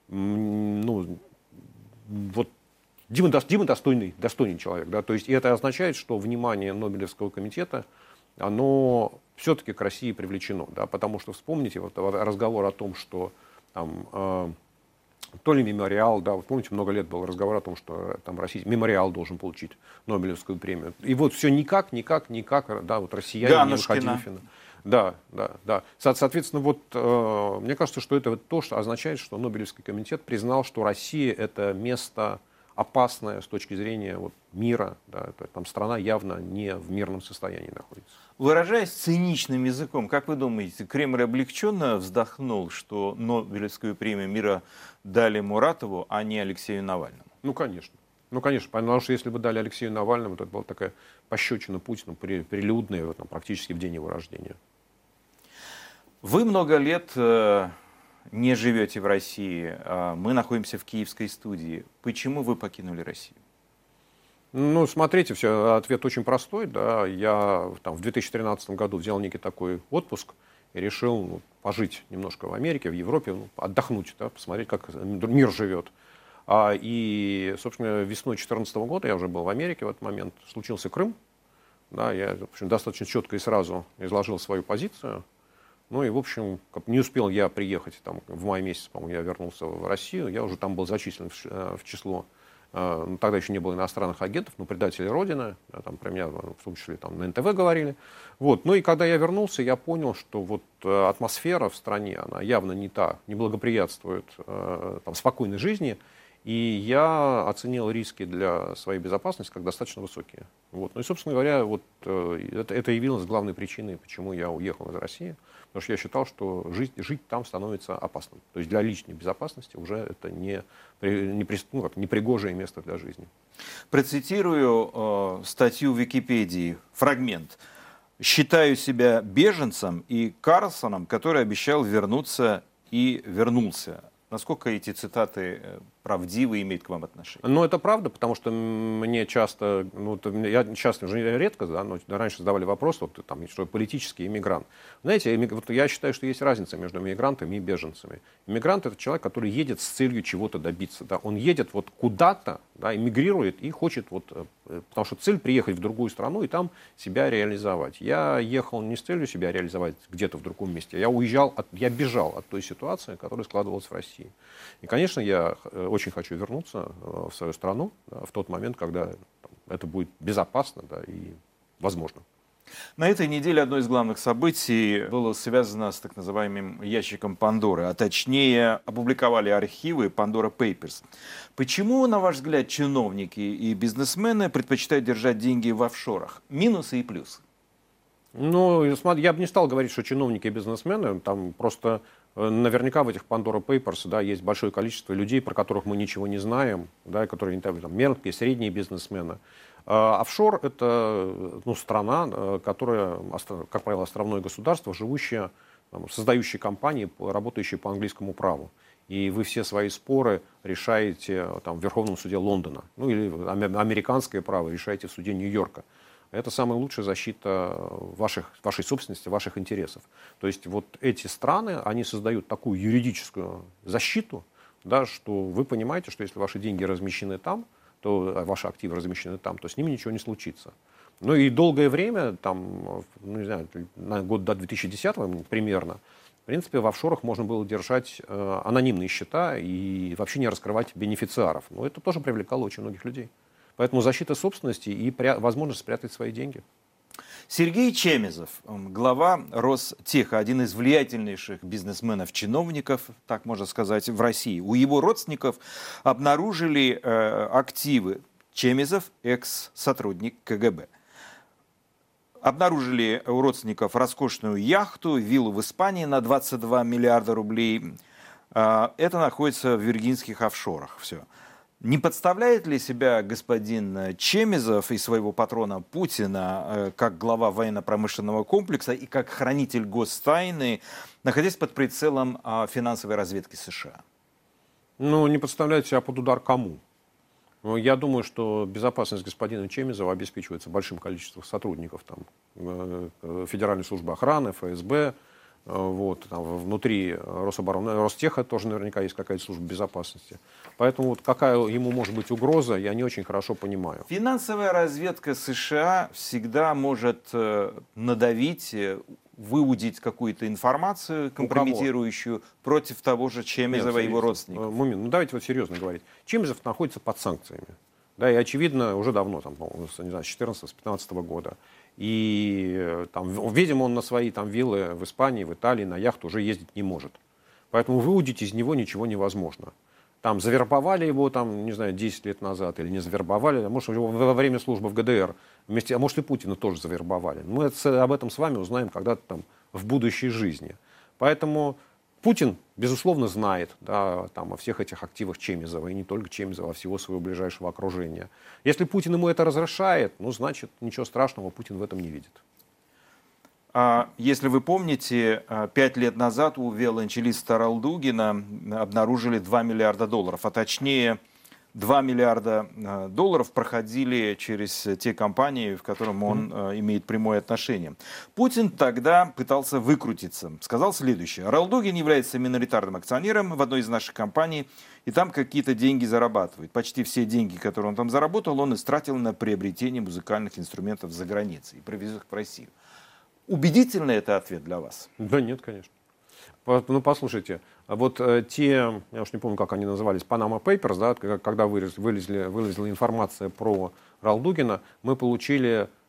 вот, Дима достойный человек. Да? То есть, и это означает, что внимание Нобелевского комитета, оно все-таки к России привлечено. Да? Потому что вспомните вот, разговор о том, что там, то ли мемориал, да, вот помните, много лет был разговор о том, что там мемориал должен получить Нобелевскую премию. И вот все никак, да, вот россияне не выходили. Да. Соответственно, вот мне кажется, что это то, что означает, что Нобелевский комитет признал, что Россия это место опасное с точки зрения вот, мира, да, это, там страна явно не в мирном состоянии находится. Выражаясь циничным языком, как вы думаете, Кремль облегченно вздохнул, что Нобелевскую премию мира дали Муратову, а не Алексею Навальному? Ну, конечно. Потому что если бы дали Алексею Навальному, то это была такая пощечина Путину, прилюдная вот, практически в день его рождения. Вы много лет не живете в России. Мы находимся в киевской студии. Почему вы покинули Россию? Ну, смотрите, ответ очень простой. Да. Я там, в 2013 году взял некий такой отпуск и решил пожить немножко в Америке, в Европе, отдохнуть, да, посмотреть, как мир живет. И, собственно, весной 2014 года я уже был в Америке в этот момент. Случился Крым. Да, я, в общем, достаточно четко и сразу изложил свою позицию. Ну и, в общем, не успел я приехать, там, в мае месяце, по-моему, я вернулся в Россию, я уже там был зачислен в число, тогда еще не было иностранных агентов, но предателей Родины, там про меня в том числе там, на НТВ говорили. Вот. Ну и когда я вернулся, я понял, что вот атмосфера в стране, она явно не благоприятствует там, спокойной жизни. И я оценил риски для своей безопасности как достаточно высокие. Вот. Ну и, собственно говоря, вот, это явилось главной причиной, почему я уехал из России. Потому что я считал, что жить там становится опасным. То есть для личной безопасности уже это непригожее место для жизни. Процитирую статью в Википедии, фрагмент. «Считаю себя беженцем и Карлсоном, который обещал вернуться и вернулся». Насколько эти цитаты правдивы, имеют к вам отношение? Ну, это правда, потому что мне часто, я часто, уже редко, да, но раньше задавали вопрос, вот, там, что политический иммигрант. Знаете, вот я считаю, что есть разница между иммигрантами и беженцами. Иммигрант — это человек, который едет с целью чего-то добиться. Да. Он едет вот куда-то, да, эмигрирует и хочет, вот, потому что цель — приехать в другую страну и там себя реализовать. Я ехал не с целью себя реализовать где-то в другом месте, я бежал от той ситуации, которая складывалась в России. И, конечно, я очень хочу вернуться в свою страну, да, в тот момент, когда это будет безопасно, да, и возможно. На этой неделе одно из главных событий было связано с так называемым ящиком Пандоры, а точнее опубликовали архивы Pandora Papers. Почему, на ваш взгляд, чиновники и бизнесмены предпочитают держать деньги в офшорах? Минусы и плюсы. Ну, я бы не стал говорить, что чиновники и бизнесмены, там просто наверняка в этих Pandora Papers, да, есть большое количество людей, про которых мы ничего не знаем, да, которые там мелкие, средние бизнесмены. Офшор — это страна, которая, как правило, островное государство, живущее, создающее компании, работающие по английскому праву. И вы все свои споры решаете в Верховном суде Лондона. Ну или американское право решаете в суде Нью-Йорка. Это самая лучшая защита вашей собственности, ваших интересов. То есть вот эти страны, они создают такую юридическую защиту, да, что вы понимаете, что если ваши деньги размещены там, то ваши активы размещены там, то с ними ничего не случится. Ну и долгое время, не знаю, на год до 2010-го примерно, в принципе, в офшорах можно было держать анонимные счета и вообще не раскрывать бенефициаров. Но это тоже привлекало очень многих людей. Поэтому защита собственности и возможность спрятать свои деньги. Сергей Чемезов, глава Ростеха, один из влиятельнейших бизнесменов-чиновников, так можно сказать, в России. У его родственников обнаружили активы. Чемезов, экс-сотрудник КГБ. Обнаружили у родственников роскошную яхту, виллу в Испании на 22 миллиарда рублей. Это находится в виргинских офшорах. Все. Не подставляет ли себя господин Чемезов и своего патрона Путина как глава военно-промышленного комплекса и как хранитель гостайны, находясь под прицелом финансовой разведки США? Ну, не подставляет себя под удар кому? Я думаю, что безопасность господина Чемезова обеспечивается большим количеством сотрудников Федеральной службы охраны, ФСБ. Вот, внутри Рособороны, Ростеха тоже наверняка есть какая-то служба безопасности. Поэтому вот какая ему может быть угроза, я не очень хорошо понимаю. Финансовая разведка США всегда может надавить, выудить какую-то информацию компрометирующую против того же Чемезова и его родственников. Ну давайте вот серьезно говорить. Чемезов находится под санкциями. Да, и очевидно, уже давно, не знаю, с 2014-2015 года. И видимо, он на свои виллы в Испании, в Италии, на яхту уже ездить не может. Поэтому выудить из него ничего невозможно. Завербовали его, не знаю, 10 лет назад, или не завербовали, а может, его во время службы в ГДР, а может, и Путина тоже завербовали. Мы об этом с вами узнаем когда-то в будущей жизни. Поэтому Путин, безусловно, знает, да, о всех этих активах Чемезова, и не только Чемезова, а всего своего ближайшего окружения. Если Путин ему это разрешает, значит, ничего страшного Путин в этом не видит. Если вы помните, 5 лет назад у виолончелиста Ралдугина обнаружили 2 миллиарда долларов, а точнее 2 миллиарда долларов проходили через те компании, в которых он имеет прямое отношение. Путин тогда пытался выкрутиться. Сказал следующее. Ралдугин является миноритарным акционером в одной из наших компаний, и там какие-то деньги зарабатывает. Почти все деньги, которые он там заработал, он истратил на приобретение музыкальных инструментов за границей и привез их в Россию. Убедительный это ответ для вас? Да нет, конечно. Ну, послушайте, вот те, я уж не помню, как они назывались, Panama Papers, да, когда вылезла информация про Ралдугина, мы получили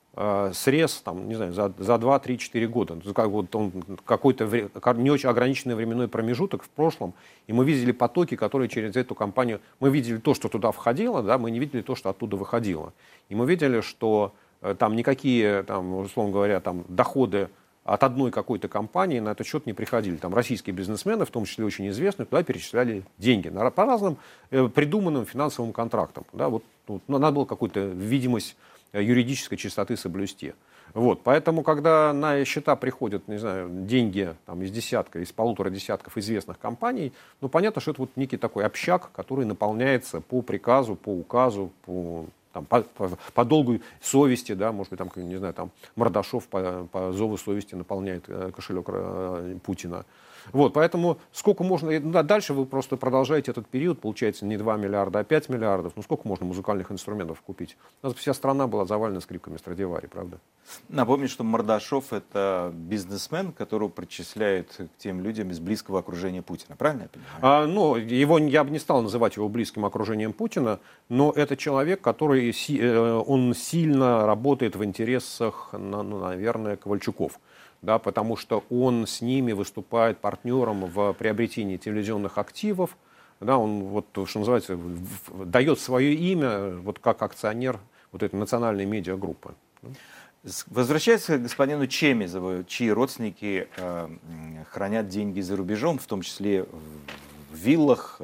срез там, не знаю, за 2, 3, 4 года. Как вот он какой-то не очень ограниченный временной промежуток в прошлом, и мы видели потоки, которые через эту компанию... Мы видели то, что туда входило, да, мы не видели то, что оттуда выходило. И мы видели, что там никакие, там, условно говоря, там, доходы от одной какой-то компании на этот счет не приходили. Там российские бизнесмены, в том числе очень известные, туда перечисляли деньги по разным придуманным финансовым контрактам. Да, вот, надо было какую-то видимость юридической чистоты соблюсти. Вот, поэтому, когда на счета приходят, не знаю, деньги там, из 1,5 десятков известных компаний, ну, понятно, что это вот некий такой общак, который наполняется по приказу, по указу, по долгу совести, да, может быть, там, не знаю, там Мордашов по зову совести наполняет кошелек Путина. Вот, поэтому сколько можно... Дальше вы просто продолжаете этот период, получается не 2 миллиарда, а 5 миллиардов. Ну сколько можно музыкальных инструментов купить? У нас вся страна была завалена скрипками Страдивари, правда? Напомню, что Мордашов — это бизнесмен, которого причисляют к тем людям из близкого окружения Путина. Правильно я понимаю? Я бы не стал называть его близким окружением Путина, но это человек, который он сильно работает в интересах, наверное, Ковальчуков. Да, потому что он с ними выступает партнером в приобретении телевизионных активов. Да, он, вот, что называется, дает свое имя вот, как акционер вот этой национальной медиагруппы. Возвращаясь к господину Чемизову, чьи родственники хранят деньги за рубежом, в том числе в виллах,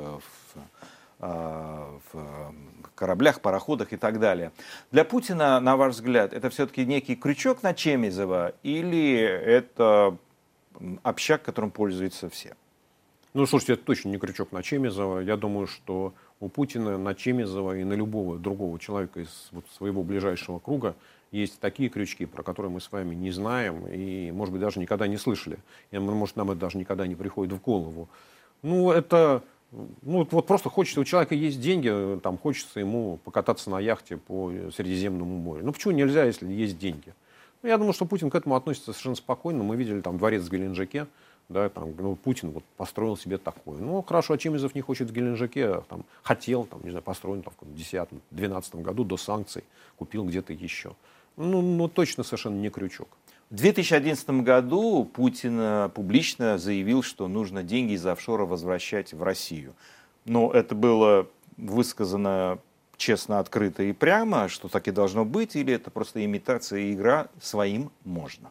в кораблях, пароходах и так далее. Для Путина, на ваш взгляд, это все-таки некий крючок на Чемизова или это общак, которым пользуются все? Ну, слушайте, это точно не крючок на Чемизова. Я думаю, что у Путина на Чемизова и на любого другого человека из вот своего ближайшего круга есть такие крючки, про которые мы с вами не знаем и, может быть, даже никогда не слышали. И, может, нам это даже никогда не приходит в голову. Ну, это... Ну, вот просто хочется, у человека есть деньги, там хочется ему покататься на яхте по Средиземному морю. Ну, почему нельзя, если есть деньги? Ну, я думаю, что Путин к этому относится совершенно спокойно. Мы видели там дворец в Геленджике, да, там, ну, Путин вот построил себе такое. Ну, хорошо, а Чемизов не хочет в Геленджике, там, хотел, там, не знаю, построен там, в 2010-2012 году до санкций, купил где-то еще. Ну, точно совершенно не крючок. В 2011 году Путин публично заявил, что нужно деньги из офшора возвращать в Россию. Но это было высказано честно, открыто и прямо, что так и должно быть, или это просто имитация и игра своим можно?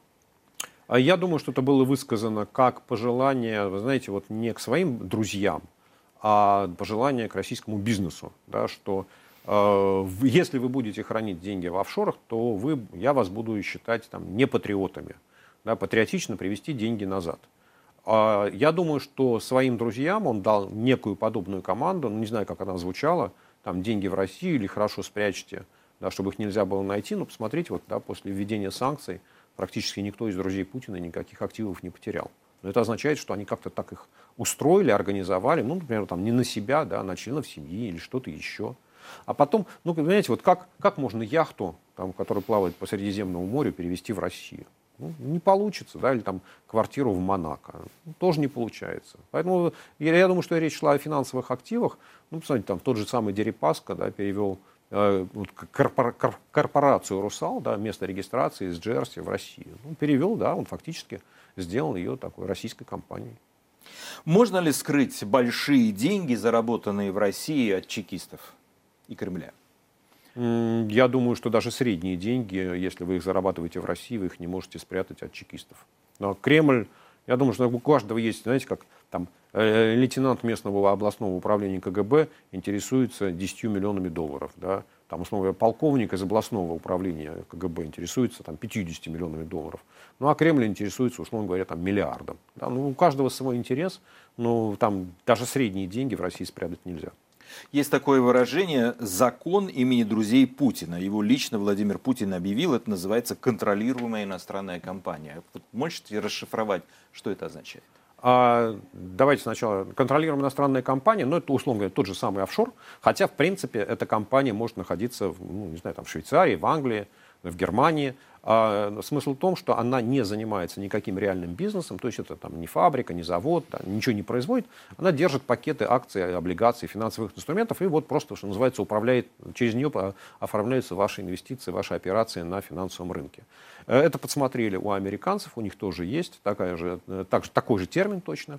Я думаю, что это было высказано как пожелание, вы знаете, вот не к своим друзьям, а пожелание к российскому бизнесу, да, что если вы будете хранить деньги в офшорах, то я вас буду считать там, не патриотами. Да, патриотично привести деньги назад. Я думаю, что своим друзьям он дал некую подобную команду, не знаю, как она звучала, там, деньги в Россию или хорошо спрячьте, да, чтобы их нельзя было найти. Но посмотрите, вот, да, после введения санкций практически никто из друзей Путина никаких активов не потерял. Но это означает, что они как-то так их устроили, организовали, ну, например, там, не на себя, да, а на членов семьи или что-то еще. А потом, ну, понимаете, вот как можно яхту, там, которая плавает по Средиземному морю, перевести в Россию? Ну, не получится, да, или там квартиру в Монако. Ну, тоже не получается. Поэтому я думаю, что речь шла о финансовых активах. Ну, посмотрите, там тот же самый Дерипаска, да, перевел корпорацию «Русал», да, место регистрации из Джерси в Россию. Ну, перевел, да, он фактически сделал ее такой российской компанией. Можно ли скрыть большие деньги, заработанные в России, от чекистов и Кремля? Я думаю, что даже средние деньги, если вы их зарабатываете в России, вы их не можете спрятать от чекистов. Но Кремль, я думаю, что у каждого есть, знаете, как там лейтенант местного областного управления КГБ интересуется 10 миллионами долларов, да? Там, условно говоря, полковник из областного управления КГБ интересуется там, 50 миллионами долларов. Ну, а Кремль интересуется, условно говоря, там, миллиардом. Да? Ну, у каждого свой интерес, но там даже средние деньги в России спрятать нельзя. Есть такое выражение «закон имени друзей Путина». Его лично Владимир Путин объявил. Это называется «контролируемая иностранная компания». Вот можете расшифровать, что это означает? Давайте сначала. Контролируемая иностранная компания, но это, условно говоря, тот же самый офшор. Хотя, в принципе, эта компания может находиться в, ну, не знаю, там, в Швейцарии, в Англии, в Германии. Смысл в том, что она не занимается никаким реальным бизнесом, то есть это там не фабрика, не завод, ничего не производит. Она держит пакеты акций, облигаций, финансовых инструментов и вот просто, что называется, управляет, через нее оформляются ваши инвестиции, ваши операции на финансовом рынке. Это подсмотрели у американцев, у них тоже есть такой же термин точно.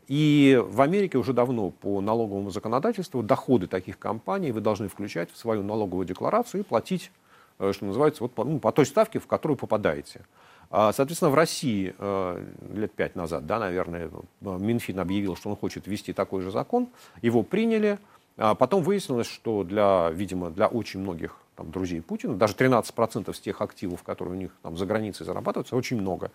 И в Америке уже давно по налоговому законодательству доходы таких компаний вы должны включать в свою налоговую декларацию и платить, что называется, вот по той ставке, в которую попадаете. Соответственно, в России лет 5 назад, наверное, Минфин объявил, что он хочет ввести такой же закон. Его приняли. Потом выяснилось, что видимо, для очень многих друзей Путина, даже 13% с тех активов, которые у них за границей зарабатываются, очень много.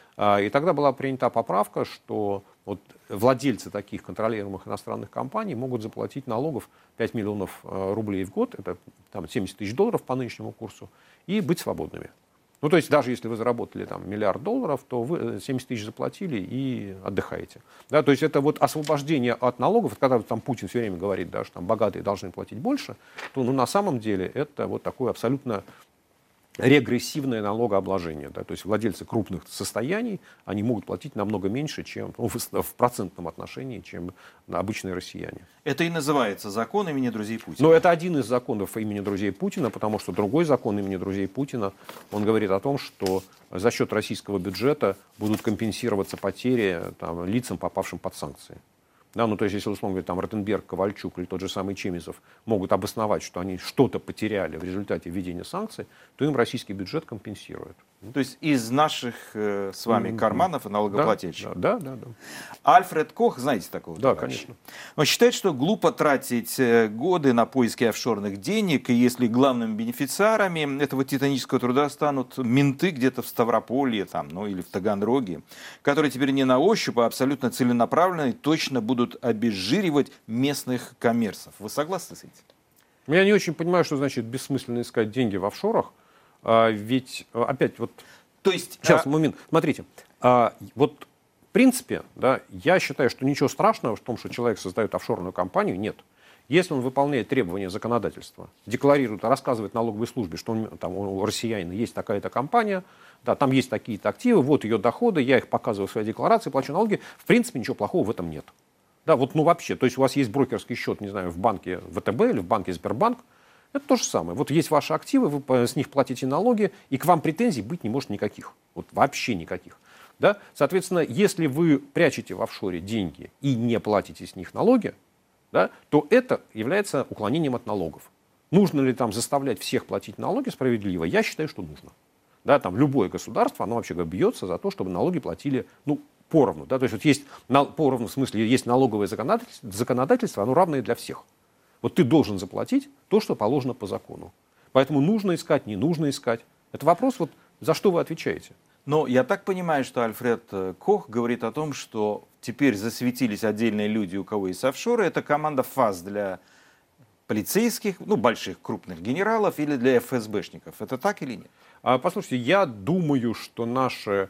И тогда была принята поправка, что вот владельцы таких контролируемых иностранных компаний могут заплатить налогов 5 миллионов рублей в год, это $70 тысяч по нынешнему курсу, и быть свободными. Ну, то есть даже если вы заработали $1 миллиард, то вы 70 тысяч заплатили и отдыхаете. Да, то есть это вот освобождение от налогов, когда Путин все время говорит, что богатые должны платить больше, то на самом деле это вот такое абсолютно регрессивное налогообложение. Да? То есть владельцы крупных состояний, они могут платить намного меньше, чем в процентном отношении, чем обычные россияне. Это и называется закон имени друзей Путина. Но это один из законов имени друзей Путина, потому что другой закон имени друзей Путина, он говорит о том, что за счет российского бюджета будут компенсироваться потери лицам, попавшим под санкции. Да, то есть, если, условно говоря, Ротенберг, Ковальчук или тот же самый Чемизов могут обосновать, что они что-то потеряли в результате введения санкций, то им российский бюджет компенсирует. То есть из наших с вами карманов и налогоплательщиков. Да. Альфред Кох, знаете такого? Да, товарища? конечно. Он считает, что глупо тратить годы на поиски офшорных денег, и если главными бенефициарами этого титанического труда станут менты где-то в Ставрополье или в Таганроге, которые теперь не на ощупь, а абсолютно целенаправленно и точно будут обезжиривать местных коммерсов. Вы согласны с этим? Я не очень понимаю, что значит бессмысленно искать деньги в офшорах. Ведь опять То есть, сейчас, момент. Смотрите. В принципе, я считаю, что ничего страшного в том, что человек создает офшорную компанию, нет. Если он выполняет требования законодательства, декларирует, рассказывает налоговой службе, что у россиянина есть такая-то компания, там есть такие-то активы, вот ее доходы, я их показываю в своей декларации, плачу налоги, в принципе, ничего плохого в этом нет. Вообще, то есть у вас есть брокерский счет, не знаю, в банке ВТБ или в банке Сбербанк, это то же самое. Вот есть ваши активы, вы с них платите налоги, и к вам претензий быть не может никаких. Вообще никаких. Да? Соответственно, если вы прячете в офшоре деньги и не платите с них налоги, то это является уклонением от налогов. Нужно ли заставлять всех платить налоги справедливо? Я считаю, что нужно. Любое государство, оно вообще бьется за то, чтобы налоги платили поровну. Да? То есть есть поровну, в смысле, есть налоговое законодательство, оно равное для всех. Ты должен заплатить то, что положено по закону. Поэтому нужно искать, не нужно искать. Это вопрос, за что вы отвечаете. Но я так понимаю, что Альфред Кох говорит о том, что теперь засветились отдельные люди, у кого есть офшоры. Это команда ФАС для полицейских, больших, крупных генералов или для ФСБшников. Это так или нет? Послушайте, я думаю, что наши,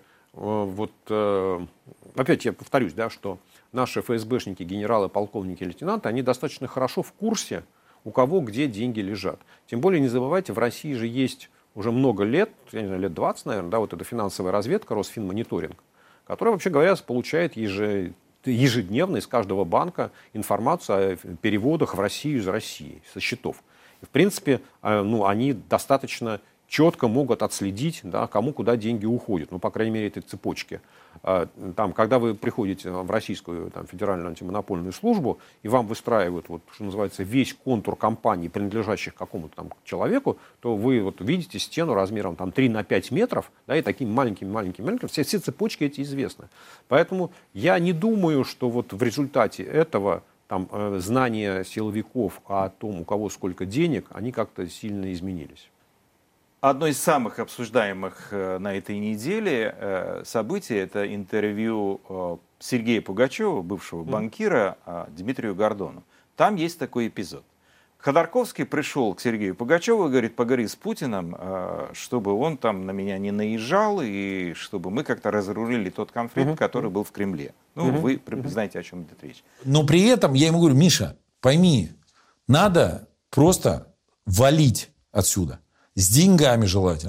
опять я повторюсь, что наши ФСБшники, генералы, полковники, лейтенанты, они достаточно хорошо в курсе, у кого где деньги лежат. Тем более, не забывайте, в России же есть уже много лет, я не знаю, лет 20, наверное, эта финансовая разведка, Росфинмониторинг, которая, вообще говоря, получает ежедневно из каждого банка информацию о переводах в Россию из России, со счетов. И, в принципе, они достаточно четко могут отследить, кому куда деньги уходят, по крайней мере, этой цепочке. Когда вы приходите в Российскую федеральную антимонопольную службу, и вам выстраивают, что называется, весь контур компаний, принадлежащих какому-то человеку, то вы видите стену размером 3 на 5 метров, и такими маленькими, все цепочки эти известны. Поэтому я не думаю, что в результате этого знания силовиков о том, у кого сколько денег, они как-то сильно изменились. Одно из самых обсуждаемых на этой неделе событий – это интервью Сергея Пугачева, бывшего банкира, Дмитрию Гордону. Там есть такой эпизод. Ходорковский пришел к Сергею Пугачеву и говорит: поговори с Путиным, чтобы он на меня не наезжал, и чтобы мы как-то разрулили тот конфликт, который был в Кремле. Вы знаете, о чем идет речь. Но при этом я ему говорю: Миша, пойми, надо просто валить отсюда. С деньгами желательно.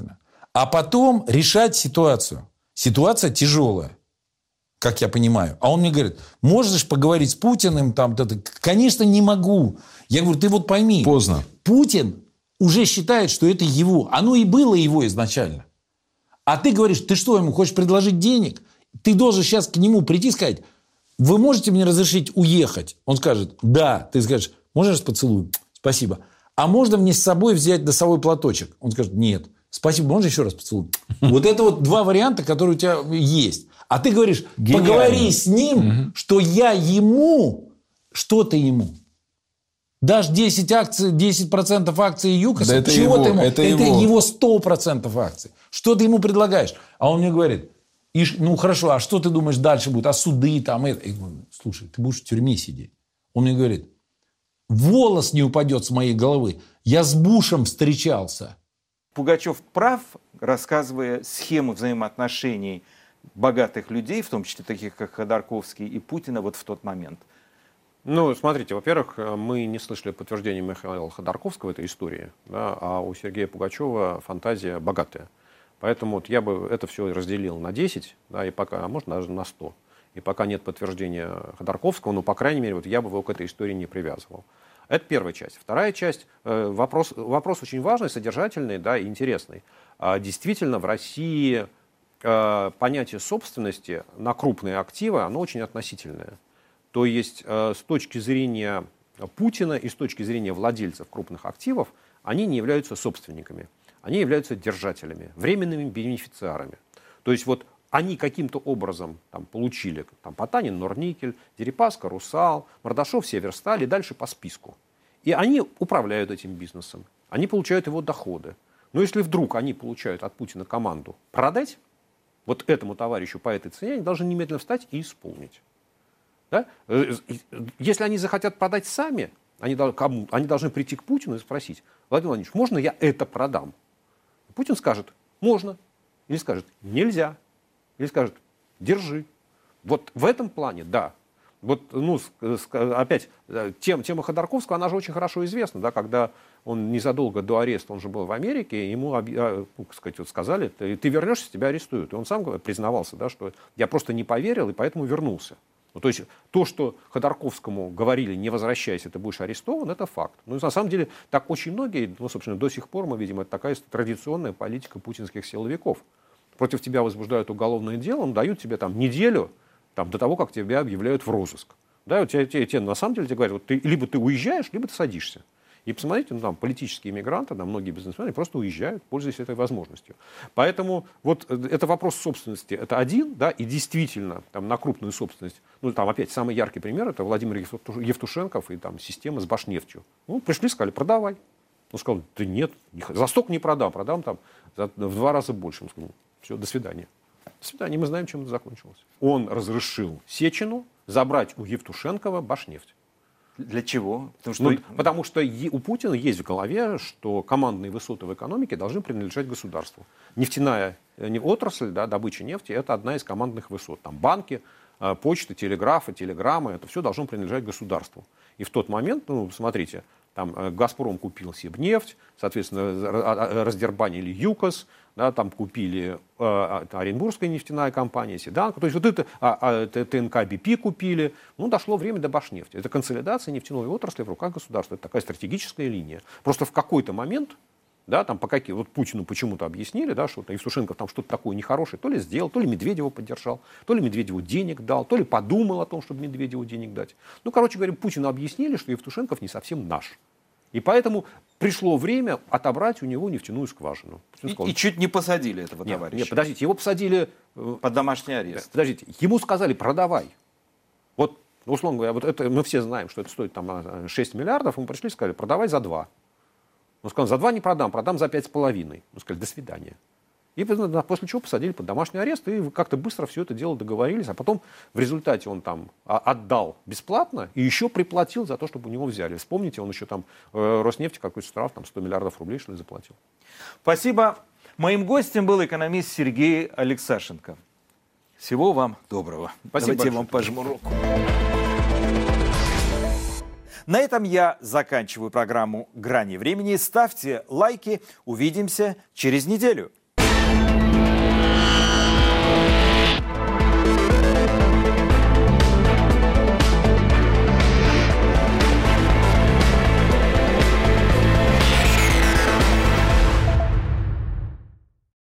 а потом решать ситуацию. Ситуация тяжелая, как я понимаю. А он мне говорит, можешь поговорить с Путиным? Там, конечно, не могу. Я говорю, ты вот пойми. Поздно. Путин уже считает, что это его. Оно и было его изначально. А ты говоришь, ты что, ему хочешь предложить денег? Ты должен сейчас к нему прийти и сказать, вы можете мне разрешить уехать? Он скажет, да. Ты скажешь, можно раз поцелуем? Спасибо. А можно мне с собой взять носовой платочек? Он скажет, нет. Спасибо, можно еще раз поцелуем? Вот это вот два варианта, которые у тебя есть. А ты говоришь, поговори с ним, что я ему, что ты ему. Дашь 10% акций ЮКОСа, да это чего его, ты ему? Это его 100% акций. Что ты ему предлагаешь? А он мне говорит, ну хорошо, а что ты думаешь дальше будет? А суды там? Я говорю, слушай, ты будешь в тюрьме сидеть. Он мне говорит, волос не упадет с моей головы. Я с Бушем встречался. Пугачев прав, рассказывая схему взаимоотношений богатых людей, в том числе таких, как Ходорковский и Путина, вот в тот момент. Ну, смотрите, во-первых, мы не слышали подтверждения Михаила Ходорковского этой истории, да, а у Сергея Пугачева фантазия богатая. Поэтому вот я бы это все разделил на 10, да, и пока, а может даже на 100. И пока нет подтверждения Ходорковского, ну, по крайней мере, вот я бы его к этой истории не привязывал. Это первая часть. Вторая часть, вопрос очень важный, содержательный, да, и интересный. Действительно, в России понятие собственности на крупные активы, оно очень относительное. То есть с точки зрения Путина и с точки зрения владельцев крупных активов, они не являются собственниками, они являются держателями, временными бенефициарами. То есть вот они каким-то образом там, получили там, Потанин, Норникель, Дерипаска, Русал, Мордашов, Северсталь и дальше по списку. И они управляют этим бизнесом, они получают его доходы. Но если вдруг они получают от Путина команду продать, вот этому товарищу по этой цене, они должны немедленно встать и исполнить. Да? Если они захотят продать сами, они должны прийти к Путину и спросить, Владимир Владимирович, можно я это продам? Путин скажет, можно. Или скажет, нельзя. Или скажет, держи. Вот в этом плане, да. Вот, ну, опять, тема Ходорковского, она же очень хорошо известна, да, когда он незадолго до ареста, он же был в Америке, ему сказать, вот сказали, ты вернешься, тебя арестуют. И он сам признавался, да, что я просто не поверил и поэтому вернулся. Ну, то есть то, что Ходорковскому говорили, не возвращайся, ты будешь арестован, это факт. Ну, на самом деле, так очень многие, ну, собственно, до сих пор мы видим, это такая традиционная политика путинских силовиков. Против тебя возбуждают уголовное дело, дают тебе там неделю там, до того, как тебя объявляют в розыск. Да, вот тебе на самом деле тебе говорят, вот либо ты уезжаешь, либо ты садишься. И посмотрите, ну, там политические иммигранты, там, многие бизнесмены просто уезжают, пользуясь этой возможностью. Поэтому вот это вопрос собственности. Это один, да, и действительно там, на крупную собственность. Ну, там опять самый яркий пример, это Владимир Евтушенков и там система с Башнефтью. Ну, пришли, сказали, продавай. Он сказал, да нет, за столько не продам там в 2 раза больше. Он сказал, все, до свидания. До свидания, мы знаем, чем это закончилось. Он разрешил Сечину забрать у Евтушенкова Башнефть. Для чего? Потому что у Путина есть в голове, что командные высоты в экономике должны принадлежать государству. Нефтяная отрасль, да, добыча нефти, это одна из командных высот. Там банки, почта, телеграфы, телеграммы, это все должно принадлежать государству. И в тот момент, ну, смотрите, там «Газпром» купил Сибнефть, соответственно, раздербанили ЮКОС, да, там купили Оренбургская нефтяная компания, Седанка, то есть вот это ТНК БП купили. Ну, дошло время до Башнефти. Это консолидация нефтяной отрасли в руках государства. Это такая стратегическая линия. Просто в какой-то момент, да, там вот Путину почему-то объяснили, да, что Евтушенков там что-то такое нехорошее то ли сделал, то ли Медведева поддержал, то ли Медведеву денег дал, то ли подумал о том, чтобы Медведеву денег дать. Ну, короче говоря, Путину объяснили, что Евтушенков не совсем наш. И поэтому пришло время отобрать у него нефтяную скважину. И чуть не посадили этого товарища. Нет, подождите, его посадили под домашний арест. Подождите, ему сказали, продавай. Вот, условно говоря, вот это мы все знаем, что это стоит там 6 миллиардов, ему пришли и сказали, продавай за 2. Он сказал, за 2 не продам за 5,5. Он сказали, до свидания. И после чего посадили под домашний арест, и как-то быстро все это дело договорились, а потом в результате он там отдал бесплатно и еще приплатил за то, чтобы у него взяли. Вспомните, он еще там Роснефти какой-то штраф, там 100 миллиардов рублей, что ли, заплатил. Спасибо. Моим гостем был экономист Сергей Алексашенко. Всего вам доброго. Спасибо. Давайте я вам пожму руку. На этом я заканчиваю программу «Грани времени». Ставьте лайки. Увидимся через неделю.